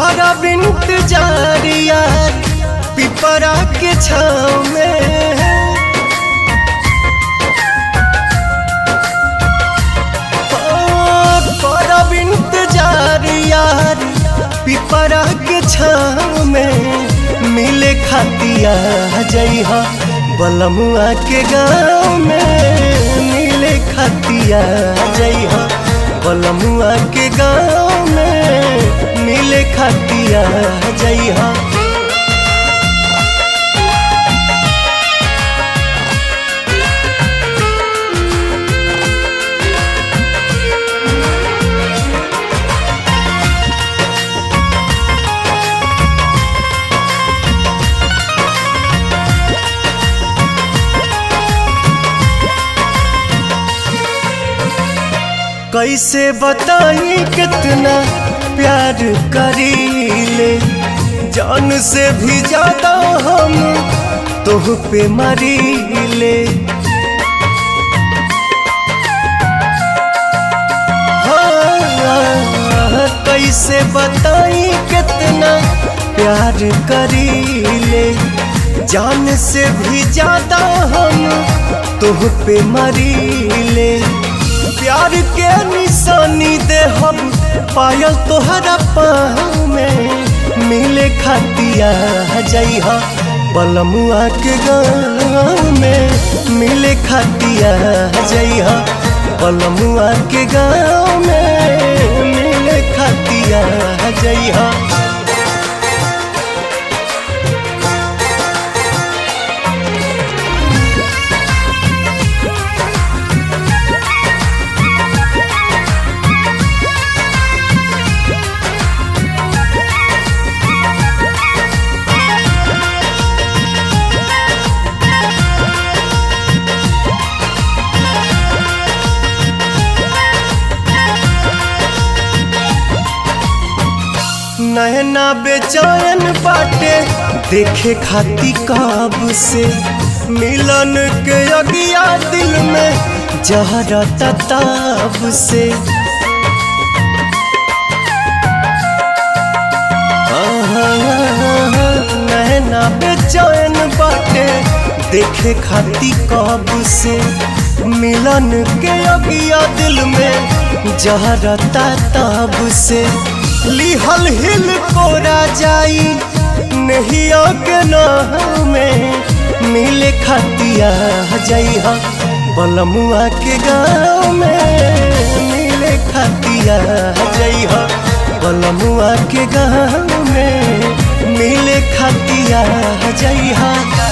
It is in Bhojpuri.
करा इंतजार यार पिपरा के छाँव में। करा इंतजार यार पिपरा के छाँव में मिले खातिया जइहा बलमुआ के गाँव में। मिले खातिया जइहा बलमुआ के गाँव में मिले खातिया जइहा। कैसे बताई कितना प्यार करीले जान से भी ज्यादा हम तोह पे मरीले। हाँ कैसे बताई कितना प्यार करीले जान से भी ज्यादा हम तोह पे मरीले। प्यार के निशानी दे हम पायल तोहरा पाँव में मिले खातिया जइहा बलमुआ के गाँव में। मिले खातिया जइहा बलमुआ के गाँव में मिले खातिया जइहा। नैना बेचैन बाटे देखे खाती कब से मिलन के अगिया दिल में जहरा तताब से। नैना बेचैन बाटे देखे खाती कब से मिलन के अगिया दिल में जहरा तताब से। लिहल हिल कोरा जाई नहिया के नाम में मिले खातिया जइहा बलमुआ के गाँव में। मिले खातिया जइहा बलमुआ के गाँव में मिले खातिया जइहा।